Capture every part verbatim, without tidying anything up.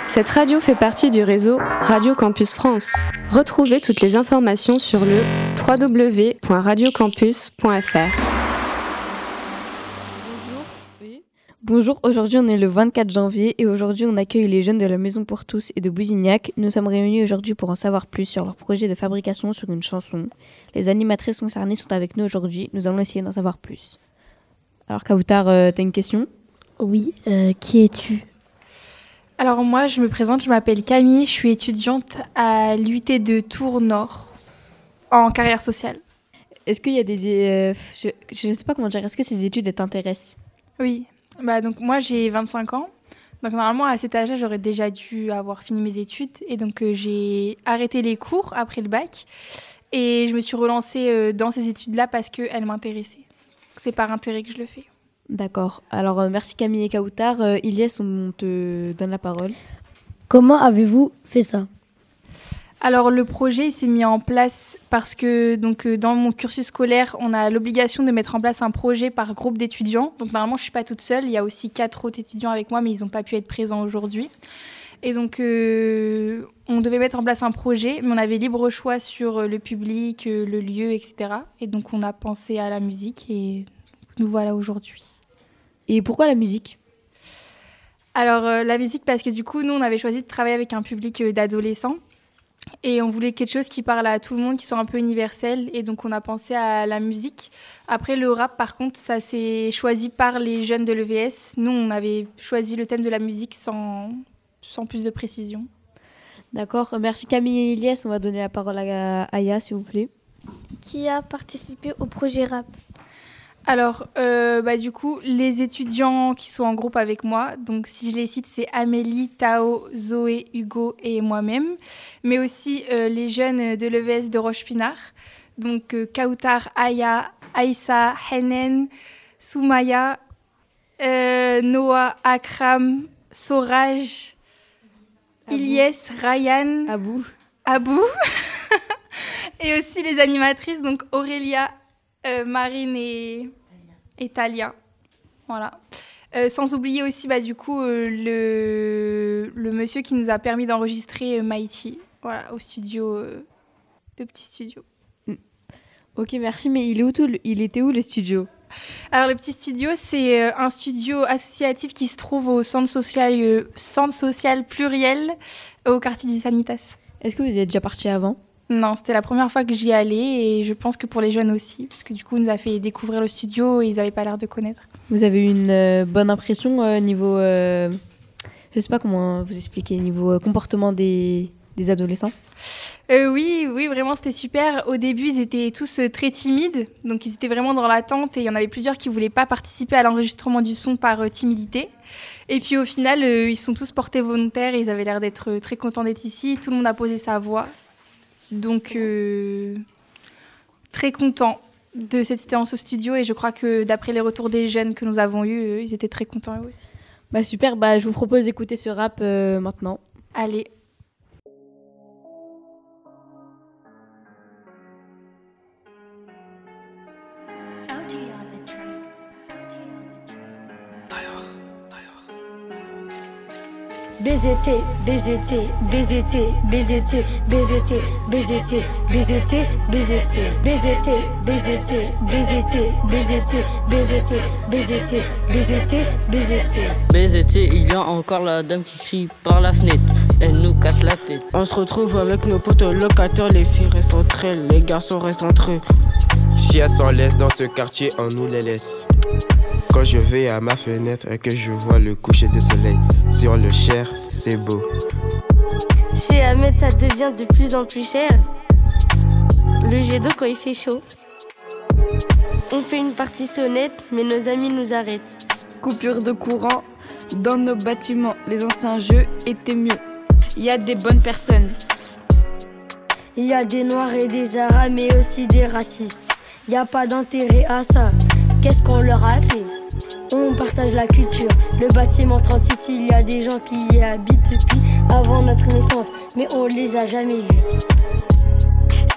Cette radio fait partie du réseau Radio Campus France. Retrouvez toutes les informations sur le w w w point radio campus point f r. Bonjour. Oui. Bonjour, aujourd'hui on est le vingt-quatre janvier et aujourd'hui on accueille les jeunes de la Maison pour tous et de Bousignac. Nous sommes réunis aujourd'hui pour en savoir plus sur leur projet de fabrication sur une chanson. Les animatrices concernées sont avec nous aujourd'hui, nous allons essayer d'en savoir plus. Alors Kautar, euh, t'as une question ? Oui, euh, qui es-tu ? Alors moi, je me présente, je m'appelle Camille, je suis étudiante à l'U T de Tours Nord en carrière sociale. Est-ce qu'il y a des... Euh, je ne sais pas comment dire, est-ce que ces études t'intéressent ? Oui, bah, donc moi j'ai vingt-cinq ans, donc normalement à cet âge-là j'aurais déjà dû avoir fini mes études et donc euh, j'ai arrêté les cours après le bac et je me suis relancée euh, dans ces études-là parce qu'elles m'intéressaient. C'est par intérêt que je le fais. D'accord. Alors, euh, merci Camille et Kautar. Euh, Ilyes, on te donne la parole. Comment avez-vous fait ça ? Alors, le projet il s'est mis en place parce que donc, euh, dans mon cursus scolaire, on a l'obligation de mettre en place un projet par groupe d'étudiants. Donc, normalement, je ne suis pas toute seule. Il y a aussi quatre autres étudiants avec moi, mais ils n'ont pas pu être présents aujourd'hui. Et donc, euh, on devait mettre en place un projet, mais on avait libre choix sur le public, le lieu, et cetera. Et donc, on a pensé à la musique et nous voilà aujourd'hui. Et pourquoi la musique ? Alors, euh, la musique, parce que du coup, nous, on avait choisi de travailler avec un public euh, d'adolescents. Et on voulait quelque chose qui parle à tout le monde, qui soit un peu universel. Et donc, on a pensé à la musique. Après, le rap, par contre, ça s'est choisi par les jeunes de l'E V S. Nous, on avait choisi le thème de la musique sans, sans plus de précision. D'accord. Merci Camille et Ilyes. On va donner la parole à Aya, s'il vous plaît. Qui a participé au projet rap ? Alors, euh, bah, du coup, les étudiants qui sont en groupe avec moi, donc si je les cite, c'est Amélie, Tao, Zoé, Hugo et moi-même, mais aussi euh, les jeunes de l'E V S de Roche-Pinard, donc euh, Kautar, Aya, Aïssa, Henen, Soumaya, euh, Noah, Akram, Soraj, Abou. Ilyes, Ryan, Abou, Abou, et aussi les animatrices, donc Aurélia, Euh, Marine et, et Talia. Voilà. Euh, sans oublier aussi, bah, du coup, euh, le, le monsieur qui nous a permis d'enregistrer euh, Mighty, voilà, au studio, euh, de petit studio. Mm. Ok, merci. Mais il, est où tout, il était où le studio ? Alors, le petit studio, c'est euh, un studio associatif qui se trouve au centre social, euh, centre social pluriel euh, au quartier du Sanitas. Est-ce que vous y êtes déjà parti avant ? Non, c'était la première fois que j'y allais et je pense que pour les jeunes aussi, parce que du coup, on nous a fait découvrir le studio et ils n'avaient pas l'air de connaître. Vous avez eu une euh, bonne impression euh, niveau, euh, je sais pas comment vous expliquer, niveau euh, comportement des, des adolescents ? euh, Oui, oui, vraiment, c'était super. Au début, ils étaient tous euh, très timides, donc ils étaient vraiment dans l'attente et il y en avait plusieurs qui ne voulaient pas participer à l'enregistrement du son par euh, timidité. Et puis au final, euh, ils sont tous portés volontaires et ils avaient l'air d'être euh, très contents d'être ici. Tout le monde a posé sa voix. Donc, euh, très content de cette séance au studio et je crois que d'après les retours des jeunes que nous avons eus, euh, ils étaient très contents eux aussi. Bah super, bah, je vous propose d'écouter ce rap euh, maintenant. Allez. B Z T, B Z T, B Z T, B Z T, B Z T, B Z T, B Z T, B Z T, B Z T, B Z T, B Z T, B Z T, B Z T, B Z T, B Z T, B Z T. B Z T, il y a encore la dame qui crie par la fenêtre. Elle nous casse la tête. On se retrouve avec nos potes locataires. Les filles restent entre elles, les garçons restent entre eux. Chiens s'en laisse dans ce quartier, on nous les laisse. Quand je vais à ma fenêtre et que je vois le coucher du soleil sur le Cher, c'est beau. Chez Ahmed, ça devient de plus en plus cher. Le jet d'eau quand il fait chaud. On fait une partie sonnette, mais nos amis nous arrêtent. Coupure de courant dans nos bâtiments. Les anciens jeux étaient mieux. Il y a des bonnes personnes. Il y a des noirs et des arabes, mais aussi des racistes. Il n'y a pas d'intérêt à ça. Qu'est-ce qu'on leur a fait ? On partage la culture. Le bâtiment trente-six, il y a des gens qui y habitent depuis avant notre naissance, mais on les a jamais vus.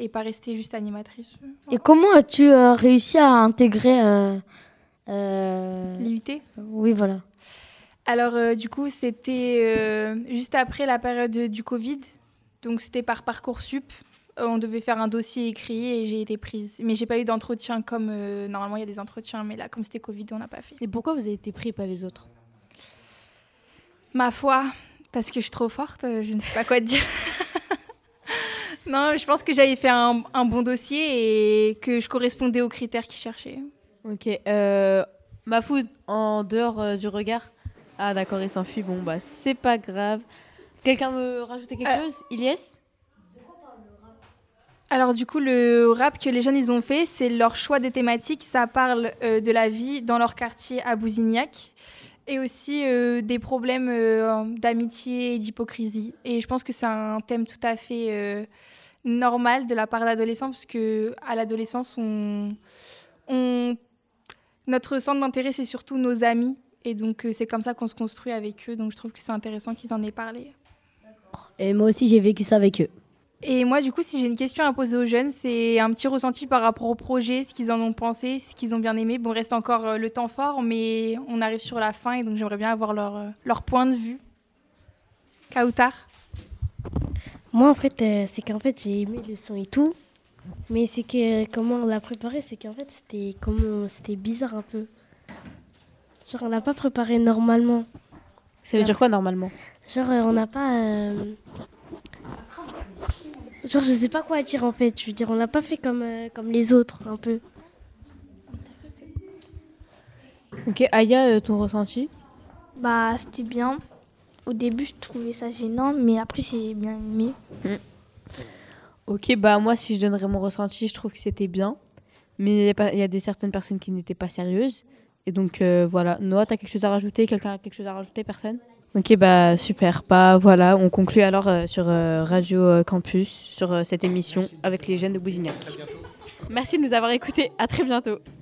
et pas rester juste animatrice. Et comment as-tu euh, réussi à intégrer euh, euh... l'I U T ? Oui, voilà. Alors, euh, du coup, c'était euh, juste après la période du Covid. Donc, c'était par Parcoursup. Euh, on devait faire un dossier écrit et j'ai été prise. Mais j'ai pas eu d'entretien comme... Euh, normalement, il y a des entretiens, mais là, comme c'était Covid, on n'a pas fait. Et pourquoi vous avez été pris, pas les autres ? Ma foi, parce que je suis trop forte, euh, je ne sais pas quoi te dire. Non, je pense que j'avais fait un, un bon dossier et que je correspondais aux critères qu'ils cherchaient. Ok. Euh, Mafoud, en dehors euh, du regard. Ah d'accord, il s'enfuit. Bon, bah c'est pas grave. Quelqu'un veut rajouter quelque euh... chose ? Ilyes ? Alors du coup, le rap que les jeunes ils ont fait, c'est leur choix des thématiques. Ça parle euh, de la vie dans leur quartier à Bousignac et aussi euh, des problèmes euh, d'amitié et d'hypocrisie. Et je pense que c'est un thème tout à fait euh, normal de la part d'adolescents parce qu'à l'adolescence, on... on... notre centre d'intérêt, c'est surtout nos amis. Et donc, euh, c'est comme ça qu'on se construit avec eux. Donc, je trouve que c'est intéressant qu'ils en aient parlé. Et moi aussi, j'ai vécu ça avec eux. Et moi, du coup, si j'ai une question à poser aux jeunes, c'est un petit ressenti par rapport au projet, ce qu'ils en ont pensé, ce qu'ils ont bien aimé. Bon, il reste encore euh, le temps fort, mais on arrive sur la fin et donc j'aimerais bien avoir leur, euh, leur point de vue. Kautar ? Moi, en fait, euh, c'est qu'en fait, j'ai aimé le son et tout. Mais c'est que, euh, comment on l'a préparé, c'est qu'en fait, c'était, comment, c'était bizarre un peu. Genre, on l'a pas préparé normalement. Ça veut dire quoi, normalement ? Genre, euh, on n'a pas... Euh... Genre, je sais pas quoi dire, en fait. Je veux dire, on l'a pas fait comme, euh, comme les autres, un peu. Ok, Aya, euh, ton ressenti ? Bah, c'était bien. Au début, je trouvais ça gênant, mais après, j'ai bien aimé. Mmh. Ok, bah moi, si je donnerais mon ressenti, je trouve que c'était bien. Mais il y, y a des certaines personnes qui n'étaient pas sérieuses. Et donc, euh, voilà. Noah, t'as quelque chose à rajouter ? Quelqu'un a quelque chose à rajouter ? Personne ? Ok, bah super. Bah voilà, on conclut alors euh, sur euh, Radio Campus, sur euh, cette émission avec les jeunes de Bousignac. Merci de nous avoir écoutés. À très bientôt.